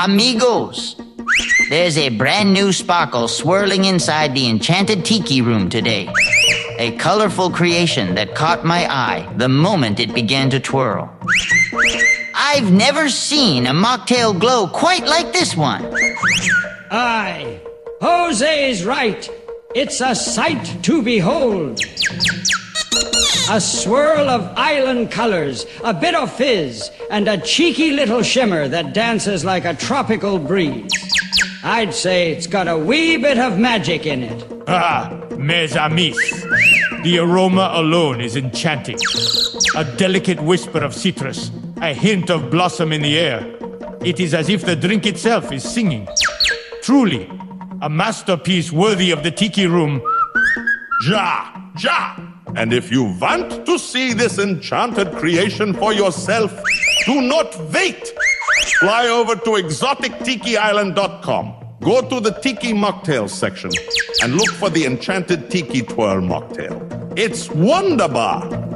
Amigos, there's a brand new sparkle swirling inside the enchanted tiki room today. A colorful creation that caught my eye the moment it began to twirl. I've never seen a mocktail glow quite like this one. Aye, Jose's right. It's a sight to behold. A swirl of island colors, a bit of fizz, and a cheeky little shimmer that dances like a tropical breeze. I'd say it's got a wee bit of magic in it. Ah, mes amis. The aroma alone is enchanting. A delicate whisper of citrus, a hint of blossom in the air. It is as if the drink itself is singing. Truly, a masterpiece worthy of the tiki room. Ja! And if you want to see this enchanted creation for yourself, do not wait. Fly over to exotictikiisland.com. Go to the Tiki Mocktails section and look for the Enchanted Tiki Twirl Mocktail. It's wonderbar.